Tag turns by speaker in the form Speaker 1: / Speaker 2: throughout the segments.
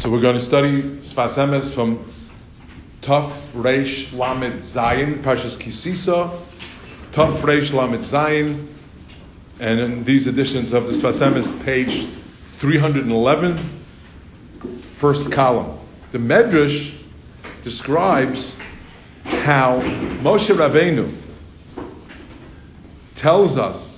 Speaker 1: So we're going to study Sfas Emes from Taf Reish Lamed Zayin, Parshas Kisisa, Taf Reish Lamed Zayin, and in these editions of the Sfas Emes, page 311, first column. The Medrash describes how Moshe Rabbeinu tells us,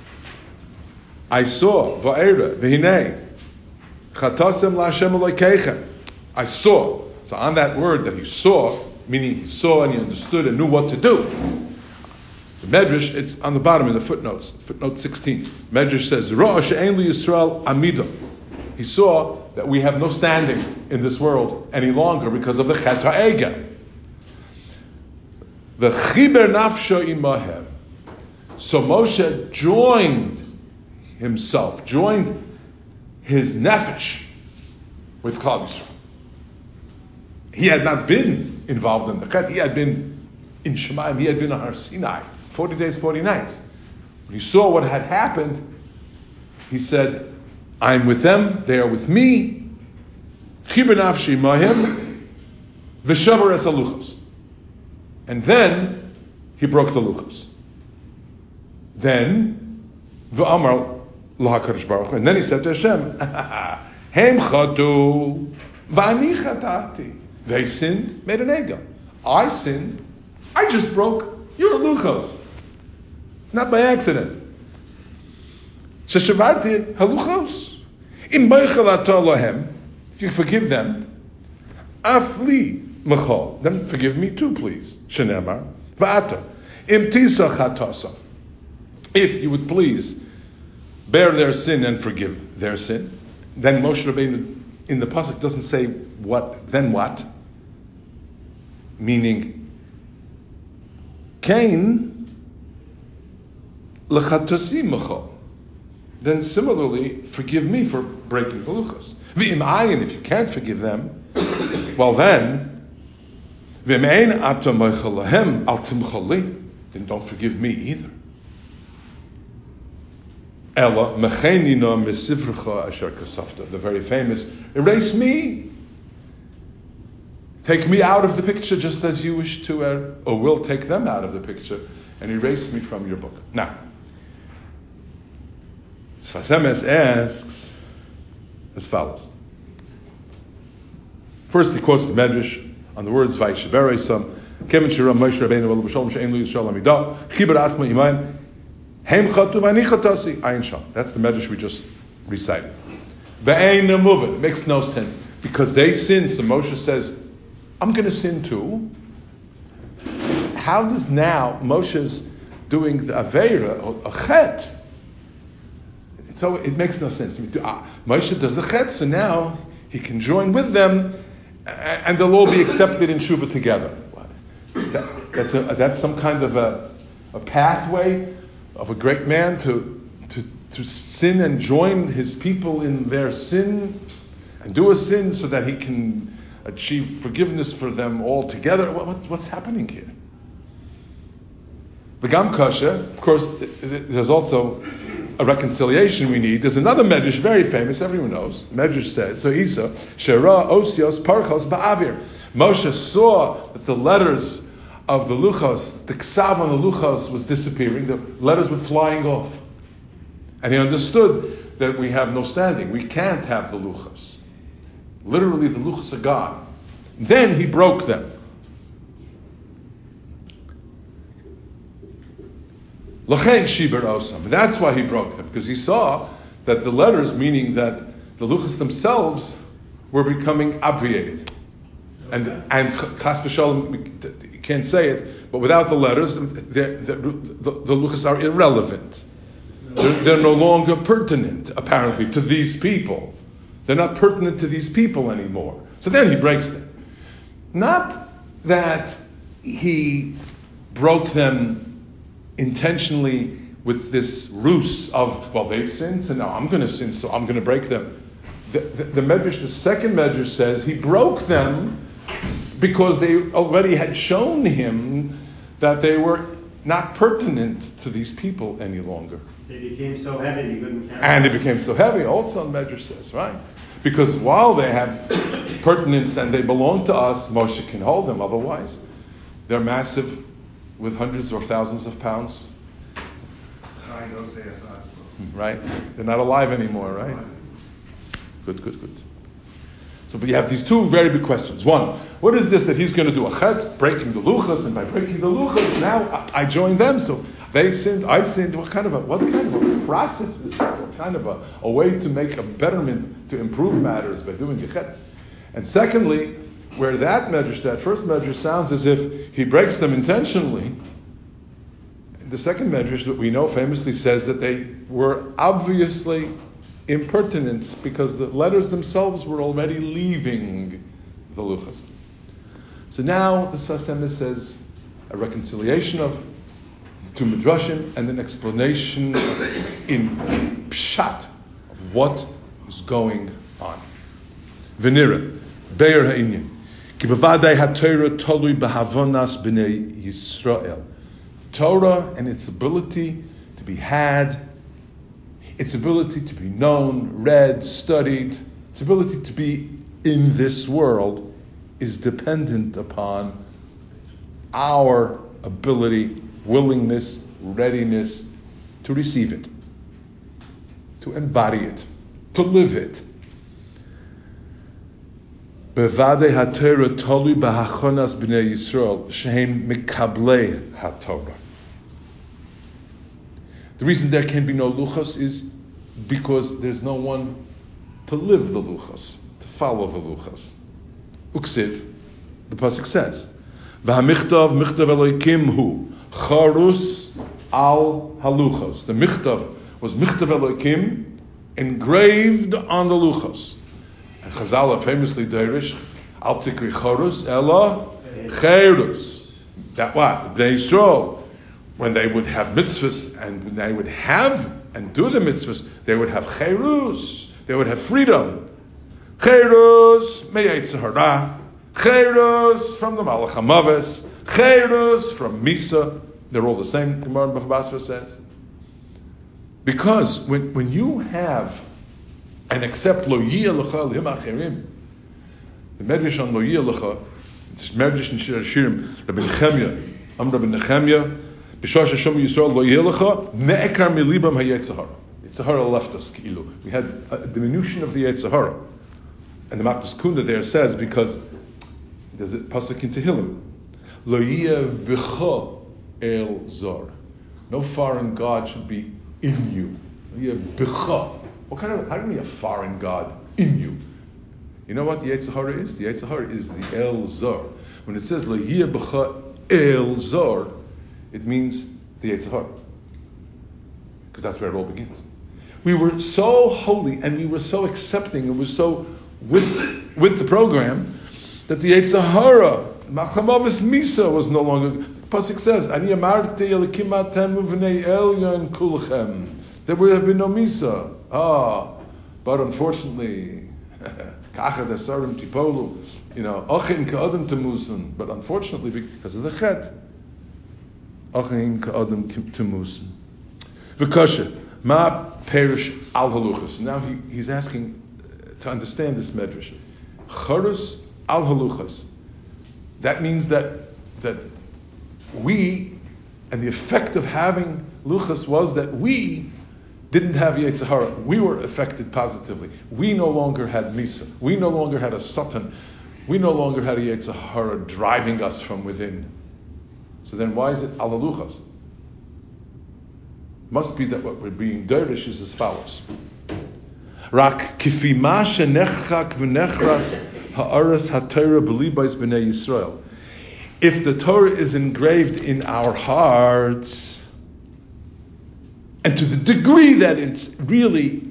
Speaker 1: I saw, va'era, v'hinei, chatasem la'Hashem Elokeichem. I saw. So on that word that he saw, meaning he saw and he understood and knew what to do. The Medrash, it's on the bottom in the footnotes, footnote 16. Medrash says, Ra'ah she'ein li Yisrael amida. He saw that we have no standing in this world any longer because of the Chet HaEgel. The Chiber Nafsho Imahem. So Moshe joined his nefesh with Klal Yisrael. He had not been involved in the Chet. He had been in Shemayim. He had been on Har Sinai, 40 days, 40 nights. When he saw what had happened, he said, I'm with them, they are with me. Chiber nafshi mahim, v'shavar es haluchos. And then he broke the luchos. Then v'amar l'HaKadosh Baruch Hu. And then he said to Hashem, Hem chatu v'ani chatati. They sinned, made an egel. I sinned, I just broke your luchos. Not by accident. Sheshavarti haluchos. Im beichel ato lohem. If you forgive them, afli mechol. Then forgive me too, please. Shenemar va'ato. Im tisa chatasa. If you would please bear their sin and forgive their sin, then Moshe Rabbeinu in the pasuk doesn't say what, then what? Meaning, Cain l'chatosi mechol. Then similarly, forgive me for breaking the luchos. V'im ayin, if you can't forgive them, well then, v'im ein ato meichel lahem al timcholi, then don't forgive me either. Ella mecheni no mesivrecha asher kasafta, the very famous, erase me, take me out of the picture just as you wish to, or will take them out of the picture and erase me from your book. Now, Sfas Emes asks as follows. First, he quotes the Medrash on the words Vaishabereisam, Kevin Shira Moshe Rabbeinu V'Lo B'Shalom She'en Lo Yisrael Amidah Chiber Atzma Imayim Hem Chatu V'Ani Chatasi Ayin Sham. That's the Medrash we just recited. Ve'ein Nemuven. It makes no sense because they sin. So Moshe says, "I'm going to sin too." How does now Moshe's doing the Aveira or a Chet? So it makes no sense. Moshe does a chet, so now he can join with them, and they'll all be accepted in Shuvah together. That's some kind of a pathway of a great man to sin and join his people in their sin and do a sin so that he can achieve forgiveness for them all together. What's happening here? The Gam Kasha, of course, there's also a reconciliation we need. There's another Medrash, very famous, everyone knows. Medrash says, so Isa, Shera Osios Parchos Ba'avir. Moshe saw that the letters of the Luchos, the Ksav on the Luchos was disappearing, the letters were flying off. And he understood that we have no standing. We can't have the Luchos. Literally, the Luchos are gone. Then he broke them. That's why he broke them, because he saw that the letters, meaning that the luchos themselves, were becoming obviated. And chas v'shalom, you can't say it, but without the letters, the luchos are irrelevant. They're no longer pertinent, apparently, to these people. They're not pertinent to these people anymore. So then he breaks them. Not that he broke them intentionally with this ruse of, well, they've sinned, so now I'm going to sin, so I'm going to break them. The Medrash, the second Medrash says he broke them because they already had shown him that they were not pertinent to these people any longer.
Speaker 2: They became so heavy you couldn't carry them.
Speaker 1: And they became so heavy, also the Medrash says, right? Because while they have pertinence and they belong to us, Moshe can hold them. Otherwise, they're massive with hundreds or thousands of pounds. Right? They're not alive anymore, right? Good. So, but you have these two very big questions. One, what is this that he's going to do? A chet, breaking the luchas, and by breaking the luchas, now I join them. So they sinned, I sinned. What kind of a process is that? What kind of a way to make a betterment, to improve matters by doing a chet? And secondly, where that first medrash sounds as if he breaks them intentionally, the second medrash that we know famously says that they were obviously impertinent because the letters themselves were already leaving the luchas. So now the Sfas Emes says a reconciliation of the two midrashim and an explanation in pshat of what is going on. Venira, Be'er ha'inyan, ki bevadai ha'Torah tolui b'havonas b'nei Yisrael. Torah and its ability to be had, its ability to be known, read, studied, its ability to be in this world is dependent upon our ability, willingness, readiness to receive it, to embody it, to live it. Bevadei ha'Torah tolui b'hachonas b'nei Yisrael shehem mekablei ha'Torah. The reason there can be no luchas is because there's no one to live the luchas, to follow the luchas. Uksiv, the pasuk says, "V'hamichtav michtav Elokim hu charus al haluchas." The michtav was michtav Elokim engraved on the luchas. And Chazal famously derish al tikri charus ella cherus. That what? The Bnei Yisrael, when they would have mitzvahs and when they would have and do the mitzvahs, they would have cherus. They would have freedom. Cherus me'yetzer hara. Cherus from the Malach HaMaves. Cherus from Misa. They're all the same, Gemara in Bava Basra says. Because when you have and accept lo yiyeh lecha l'him acherim, the medrash on lo yiyeh lecha, it's medrash in Shir Hashirim, Rabbi Nechemya, Rabbi Nechemya, b'shar sheshomu Yisrael lo yiyeh lecha, me'ekar milibam ha'yetzer hara. Yetzer hara left us, ki'ilu. We had a diminution of the Yetzer hara. And the Maktas Kunda there says, because there's a pasuk in Tehillim, lo yiyeh b'cha el zar. No foreign god should be in you. Lo yiyeh b'cha. How do we have a foreign god in you? You know what the Yetzer hara is? The Yetzer hara is the El Zar. When it says Lo Yiyeh B'cha El Zar, it means the Yetzer hara. Because that's where it all begins. We were so holy and we were so accepting and we were so with the program that the Yetzer hara, Machamavis Misa, was no longer. The pasuk says, Ani amarti elikim atem uvnei elyon kulchem. There would have been no Misa. But unfortunately, but unfortunately, because of the chet, ma perish al haluchas. Now he's asking to understand this medrash. Charus al haluchas. That means that we, and the effect of having luchas was that we didn't have Yetzer hara. We were affected positively. We no longer had Misa. We no longer had a Satan. We no longer had a Yetzer hara driving us from within. So then why is it al haluchas? Must be that what we're being derish is as follows. Rak kifi ma shenechak v'nechras ha'aras ha'Torah b'libayis b'nei Yisrael. If the Torah is engraved in our hearts, and to the degree that it's really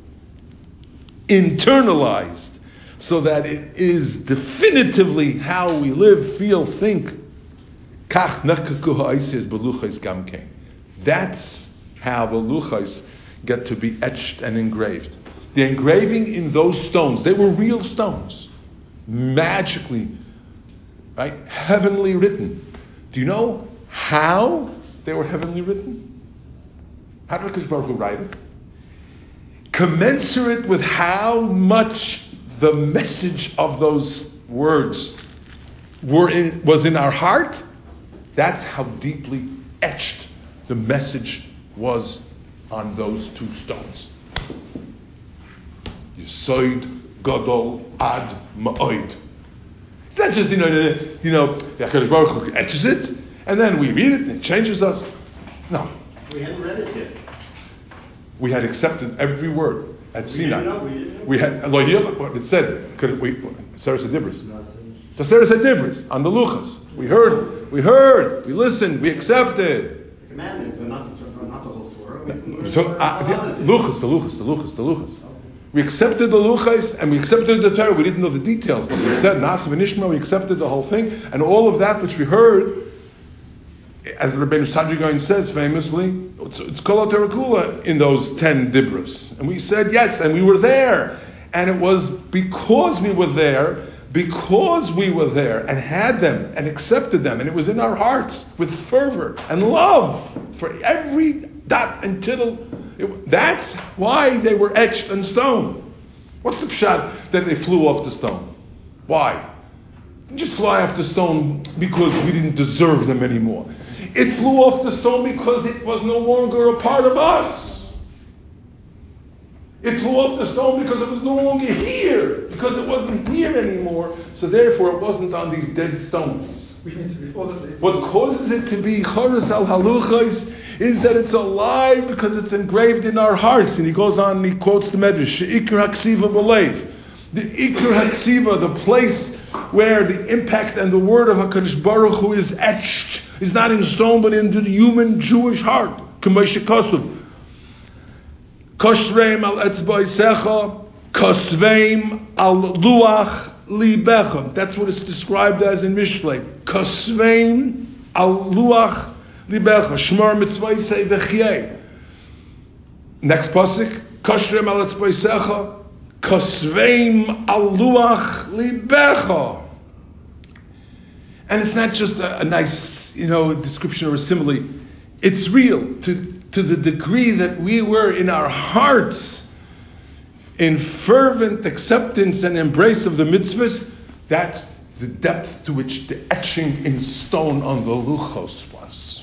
Speaker 1: internalized, so that it is definitively how we live, feel, think, kach nechkaku ha'isez beluchais gamkein. That's how the luchais get to be etched and engraved. The engraving in those stones, they were real stones, magically, right, heavenly written. Do you know how they were heavenly written? How did HaKadosh Baruch Hu write it? Commensurate with how much the message of those words was in our heart, that's how deeply etched the message was on those two stones. Yesod Gadol Ad Ma'od. It's not just, HaKadosh Baruch Hu etches it, and then we read it, and it changes us. No.
Speaker 2: We hadn't read it yet.
Speaker 1: We had accepted every word at Sinai.
Speaker 2: We
Speaker 1: had, what it said, Seres HaDibros. So Seres HaDibros, on the Luchas. We heard, we listened, we accepted.
Speaker 2: The commandments, but not the whole Torah.
Speaker 1: The Luchas. We accepted the Luchas and we accepted the Torah. We didn't know the details, but we said Nasa v'Nishma. We accepted the whole thing, and all of that which we heard, as the Rabbeinu Sadrigain says famously, it's Kol HaTorah Kula in those 10 Dibros. And we said yes, and we were there, and it was because we were there and had them and accepted them, and it was in our hearts with fervor and love for every dot and tittle. That's why they were etched in stone. What's the pshat that they flew off the stone? Why? They didn't just fly off the stone because we didn't deserve them anymore. It flew off the stone because it was no longer a part of us. It flew off the stone because it was no longer here, because it wasn't here anymore. So therefore it wasn't on these dead stones. What causes it to be Choros al Haluchos is that it's alive because it's engraved in our hearts. And he goes on and he quotes the Medrash, She'ikar HaKsiva B'Leiv. The Ikar HaKsiva, the place where the impact and the word of HaKadosh Baruch Hu is etched, is not in stone but in the human Jewish heart. K'moshe Kasuv. Kosreim al etzbaisecha, kosveim al luach libecha. That's what it's described as in Mishlei. Kosveim al luach libecha. Shmar mitzvaysei v'chyei. Next pasuk. Kosreim al etzbaisecha, kosveim al luach libecha. And it's not just a nice, description or a simile. It's real to the degree that we were in our hearts in fervent acceptance and embrace of the mitzvahs. That's the depth to which the etching in stone on the luchos was.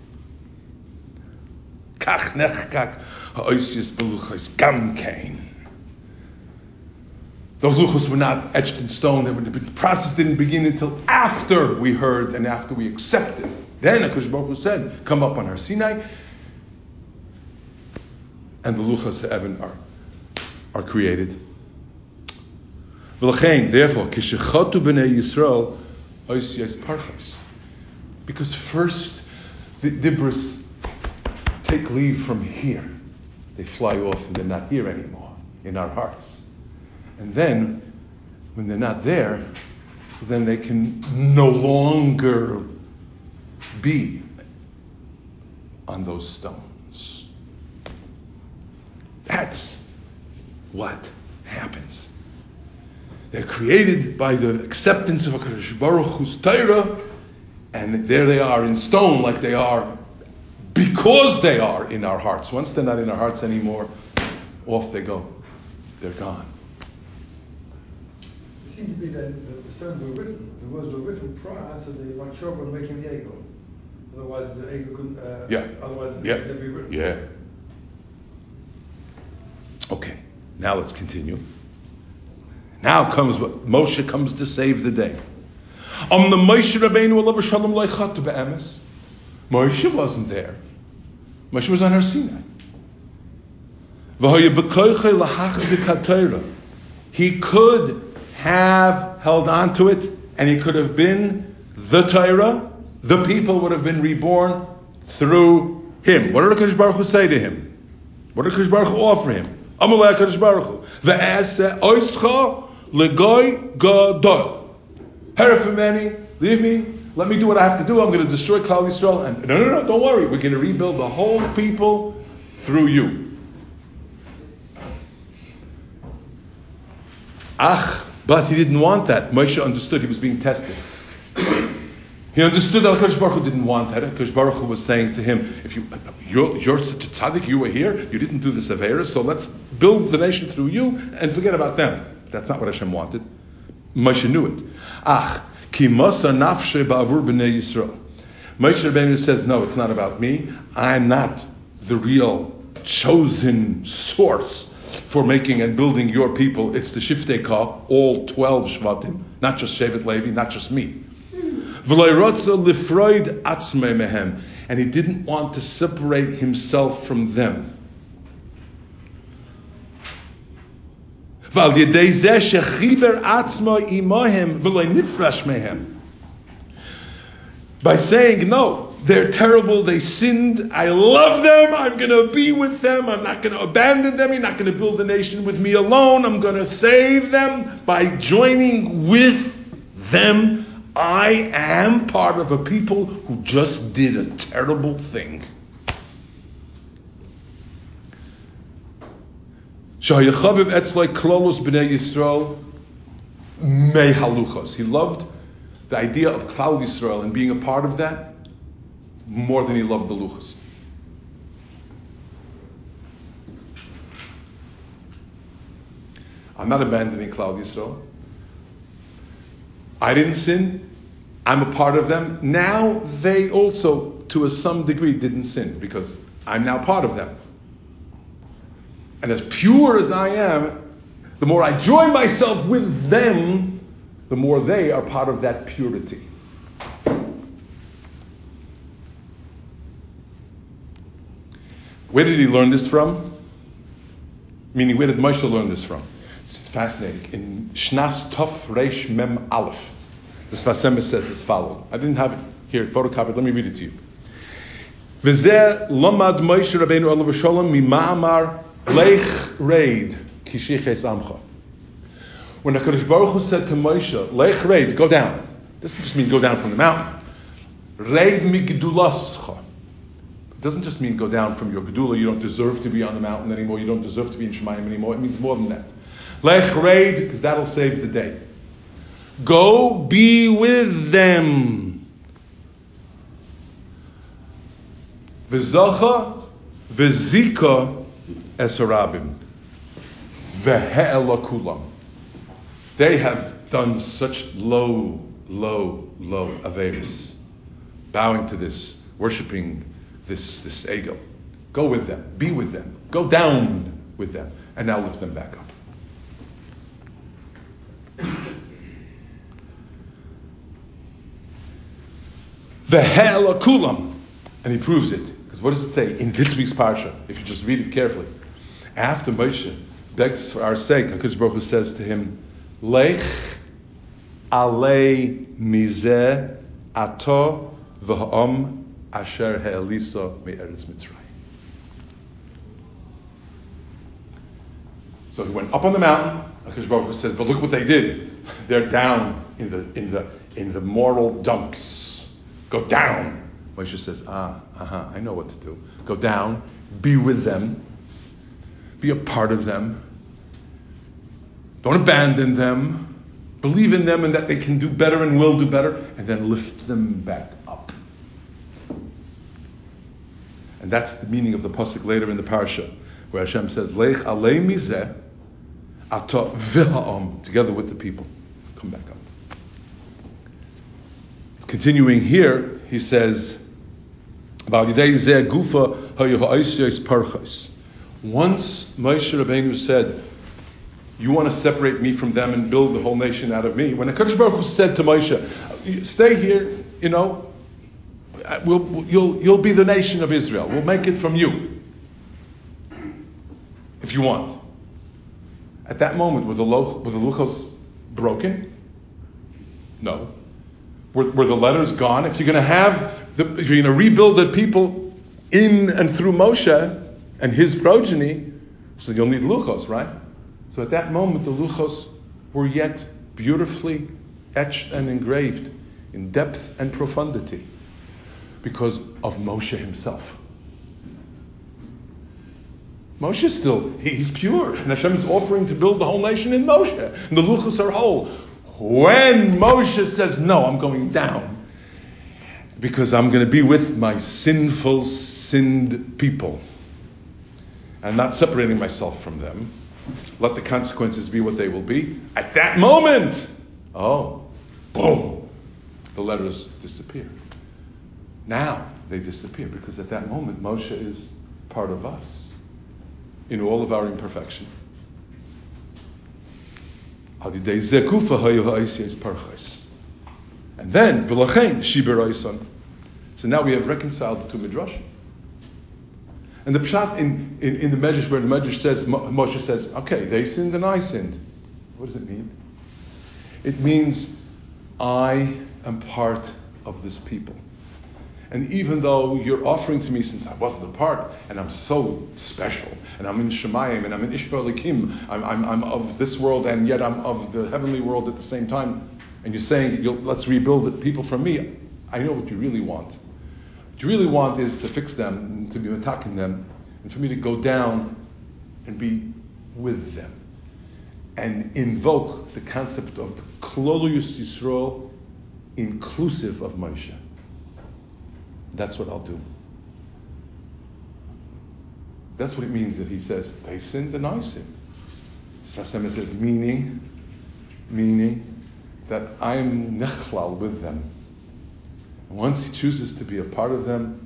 Speaker 1: Kach nechkak ha'oisius beluchos gam kain. Those luchos were not etched in stone. The process didn't begin until after we heard and after we accepted. Then HaKadosh Baruch Hu said, come up on Har Sinai, and the luchos ha'evan are created. Therefore, kishechotu b'nei Yisrael oisiyos parchos. Because first the Dibros take leave from here. They fly off and they're not here anymore in our hearts. And then, when they're not there, so then they can no longer be on those stones. That's what happens. They're created by the acceptance of HaKadosh Baruch Hu's Torah, and there they are in stone like they are because they are in our hearts. Once they're not in our hearts anymore, off they go. They're gone.
Speaker 3: It seems to be that the stones were written, the words were written prior to the Machoba making the Egel. Otherwise the Egel couldn't, otherwise it could never be written.
Speaker 1: Yeah. Okay, now let's continue. Now comes what Moshe comes to save the day. The Moshe Rabbeinu alav shalom leichatu be'emes. Moshe wasn't there. Moshe was on Har Sinai. He could have held on to it, and he could have been the Torah. The people would have been reborn through him. What did HaKadosh Baruch Hu say to him? What did HaKadosh Baruch Hu offer him? Amalei HaKadosh Baruch Hu. Ve'aseh oischa legoy gadol. Herefimeni, leave me. Let me do what I have to do. I'm going to destroy Klal Yisrael. And no, don't worry. We're going to rebuild the whole people through you. But he didn't want that. Moshe understood he was being tested. He understood that HaKadosh Baruch Hu didn't want that. HaKadosh Baruch Hu was saying to him, you're such a tzaddik, you were here, you didn't do this Aveira, so let's build the nation through you and forget about them. That's not what Hashem wanted. Moshe knew it. Ach, ki mosar nafshe ba'avur b'nei Yisrael. Moshe Rabbeinu says, no, it's not about me. I'm not the real chosen source for making and building your people. It's the Shiftei Ka, all 12 Shvatim, not just Shevet Levi, not just me. And he didn't want to separate himself from them. By saying, no, they're terrible, they sinned, I love them, I'm going to be with them, I'm not going to abandon them, you're not going to build a nation with me alone, I'm going to save them. By joining with them, I am part of a people who just did a terrible thing. He loved the idea of Klal Yisrael and being a part of that more than he loved the Luchos. I'm not abandoning Klal Yisrael. I didn't sin. I'm a part of them. Now they also, to some degree, didn't sin because I'm now part of them. And as pure as I am, the more I join myself with them, the more they are part of that purity. Where did he learn this from? Meaning, where did Moshe learn this from? It's fascinating. In Shnas Tov Reish Mem Aleph, the Sfas Emes says as follows. I didn't have it here photocopied. Let me read it to you. V'zeh lomad Moshe Rabbeinu Olav Shalom mima'amar lech reid kishiches amcha. When HaKadosh Baruch Hu said to Moshe, lech reid, go down. This doesn't just mean go down from the mountain. Reid migdulascha. It doesn't just mean go down from your gedula. You don't deserve to be on the mountain anymore. You don't deserve to be in Shemayim anymore. It means more than that. Lech reid, because that'll save the day. Go be with them. V'zacha v'zika esarabim v'he'ela kulam. They have done such low averis, bowing to this, worshiping this egel. Go with them, be with them, go down with them, and now lift them back up. V'he'ela kulam, and he proves it. Because what does it say in this week's parsha? If you just read it carefully, after Moshe begs for our sake, HaKadosh Baruch Hu says to him, Lech alei mizeh ato v'ha'am asher ha'elisa me'eretz Mitzrayim. So he went up on the mountain. HaKadosh Baruch Hu says, but look what they did. They're down in the moral dumps. Go down. Moshe says, I know what to do. Go down, be with them, be a part of them. Don't abandon them. Believe in them and that they can do better and will do better, and then lift them back up. And that's the meaning of the pasuk later in the parsha, where Hashem says, Lech alei mizeh ato v'ha'am, together with the people. Come back up. Continuing here, he says, once Moshe Rabbeinu said, you want to separate me from them and build the whole nation out of me. When HaKadosh Baruch Hu said to Moshe, stay here, you'll be the nation of Israel. We'll make it from you. If you want. At that moment, were the luchos broken? No. Were the letters gone? If you're going to rebuild the people in and through Moshe and his progeny, so you'll need luchos, right? So at that moment, the luchos were yet beautifully etched and engraved in depth and profundity because of Moshe himself. Moshe still, he's pure, and Hashem is offering to build the whole nation in Moshe, and the luchos are whole. When Moshe says, no, I'm going down, because I'm going to be with my sinned people, and not separating myself from them, Let the consequences be what they will be. At that moment, boom, the letters disappear. Now they disappear because at that moment Moshe is part of us in all of our imperfection. And then, so now we have reconciled the two midrashim. And the pshat in the Medrash, where the Medrash says, Moshe says, okay, they sinned and I sinned. What does it mean? It means I am part of this people. And even though you're offering to me, since I wasn't a part, and I'm so special, and I'm in Shemayim, and I'm in Ishba Elikim, I'm of this world, and yet I'm of the heavenly world at the same time, and you're saying, let's rebuild the people from me, I know what you really want. What you really want is to fix them, and to be attacking them, and for me to go down and be with them, and invoke the concept of the Klolus Yisrael, inclusive of Moshe. That's what I'll do. That's what it means that he says, they sinned and I sinned. Sasema says, meaning that I'm nechlal with them. And once he chooses to be a part of them,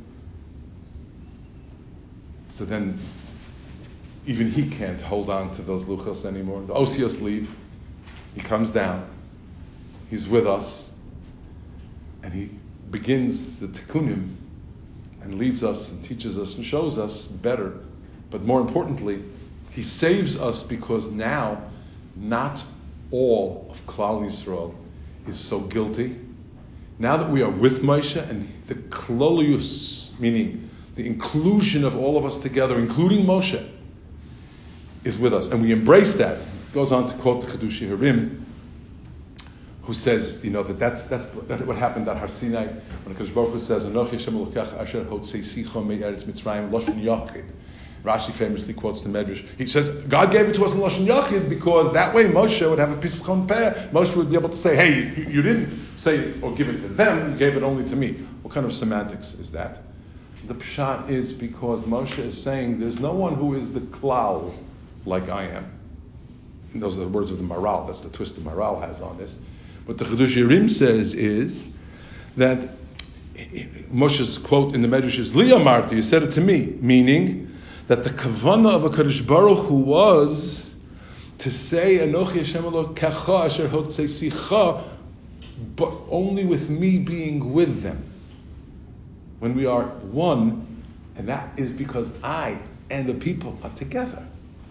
Speaker 1: so then even he can't hold on to those luchos anymore. The osios leave. He comes down. He's with us. And he begins the tikkunim and leads us and teaches us and shows us better. But more importantly, he saves us because now not all of Klal Yisrael is so guilty. Now that we are with Moshe and the klolius, meaning the inclusion of all of us together, including Moshe, is with us. And we embrace that. He goes on to quote the Chedushi Harim, who says, that's what happened at Har Sinai when the Baruch Hu says, Anochi Hashem Elokecha asher hotzeisecha me'eretz Mitzrayim Lashon Yachid. Rashi famously quotes the Medrash. He says, God gave it to us in Lashon Yachid because that way Moshe would have a pischon peh. Moshe would be able to say, hey, you didn't say it or give it to them, you gave it only to me. What kind of semantics is that? The pshat is because Moshe is saying there's no one who is the klal like I am. And those are the words of the Maral. That's the twist the Maral has on this. What the Chedush Yerim says is that Moshe's quote in the Medrash is, Li amarti, you said it to me, meaning that the kavanah of HaKadosh Baruch Hu was to say, Anochi Hashem Elokecha asher hotzeisecha, but only with me being with them. When we are one, and that is because I and the people are together.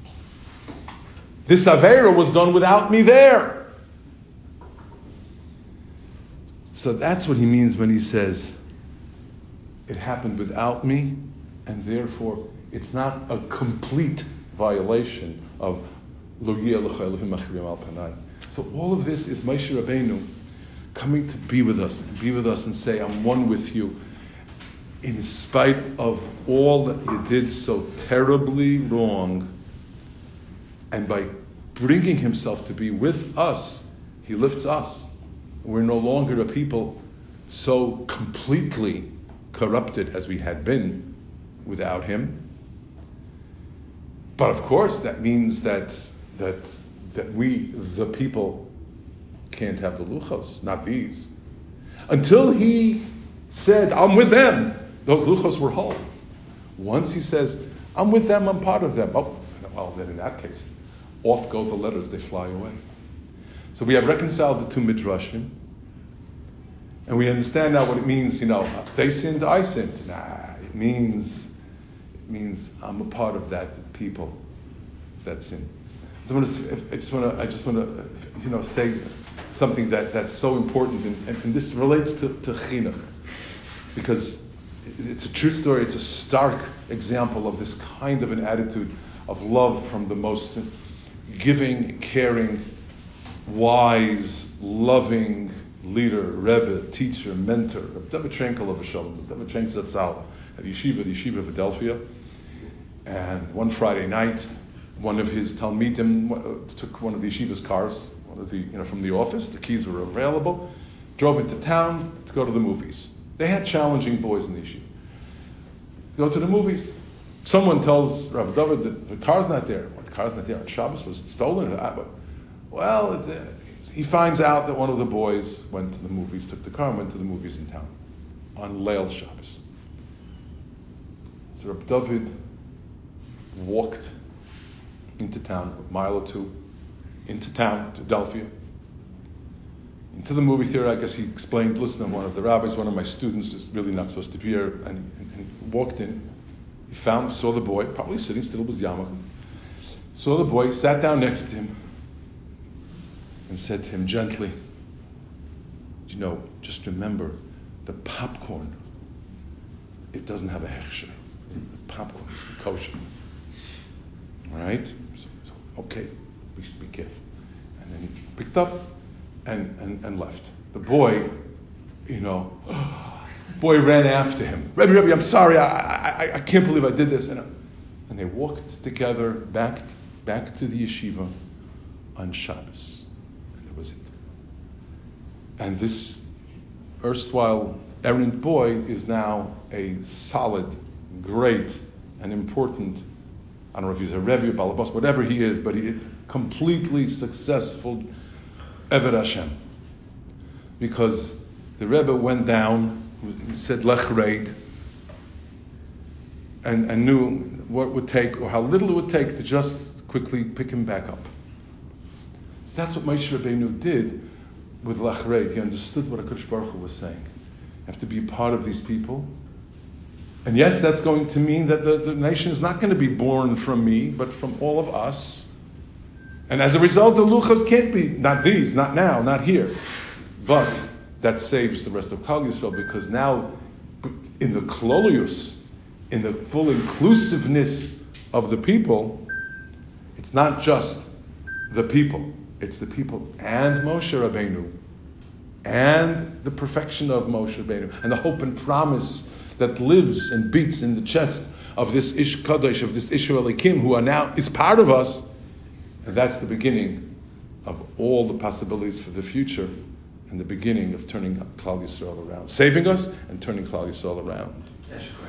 Speaker 1: This Aveira was done without me there. So that's what he means when he says, it happened without me, and therefore it's not a complete violation of Lo Yeh Lecha Elohim Achrim Al Panai. So all of this is Moshe Rabbeinu coming to be with us and say, I'm one with you, in spite of all that you did so terribly wrong. And by bringing himself to be with us, he lifts us. We're no longer a people so completely corrupted as we had been without him. But of course, that means that we, the people, can't have the luchos, not these. Until he said, I'm with them, those luchos were whole. Once he says, I'm with them, I'm part of them. Oh, well, then in that case, off go the letters, they fly away. So we have reconciled the two midrashim, and we understand now what it means, they sinned, I sinned. It means I'm a part of that people that sin. I just want to say something that's so important, and this relates to chinuch, because it's a true story. It's a stark example of this kind of an attitude of love from the most giving, caring, wise, loving leader, Rebbe, teacher, mentor, David Schenkel of Hashem, David Schenkel Zatzal at Yeshiva, the Yeshiva of Philadelphia. And one Friday night, one of his Talmidim took one of the Yeshiva's cars, from the office. The keys were available. Drove into town to go to the movies. They had challenging boys in the Yeshiva. Go to the movies. Someone tells Rabbi David that the car's not there. What car's not there on Shabbos. Was it stolen? Well, he finds out that one of the boys went to the movies, took the car and went to the movies in town on Leil Shabbos. So Reb David walked into town, a mile or two, into town, to Delphia, into the movie theater. I guess he explained, listen, one of the rabbis, one of my students is really not supposed to be here, and walked in. He saw the boy, probably sitting still with yarmulke, saw the boy, sat down next to him, and said to him gently, just remember, the popcorn, it doesn't have a hechsher. The popcorn is the kosher. All right? So, okay, we should be careful. And then he picked up and left. The boy, boy ran after him. Rebbe, I'm sorry, I can't believe I did this. And they walked together back to the yeshiva on Shabbos. And that was it. And this erstwhile errant boy is now a solid, great, and important, I don't know if he's a Rebbe or Balabas, whatever he is, but he completely successful Eved Hashem. Because the Rebbe went down, said Lech Reid, and knew what it would take, or how little it would take to just quickly pick him back up. So that's what Moshe Rabbeinu did with Lech Reid. He understood what HaKadosh Baruch Hu was saying. You have to be a part of these people. And yes, that's going to mean that the nation is not going to be born from me, but from all of us. And as a result, the luchos can't be, not these, not now, not here. But that saves the rest of Klal Yisrael, because now, in the klolius, in the full inclusiveness of the people, it's not just the people. It's the people and Moshe Rabbeinu, and the perfection of Moshe Rabbeinu, and the hope and promise that lives and beats in the chest of this Ish Kadosh, of this Ish Elikim, who is part of us. And that's the beginning of all the possibilities for the future, and the beginning of turning Klal Yisrael around, saving us and turning Klal Yisrael around.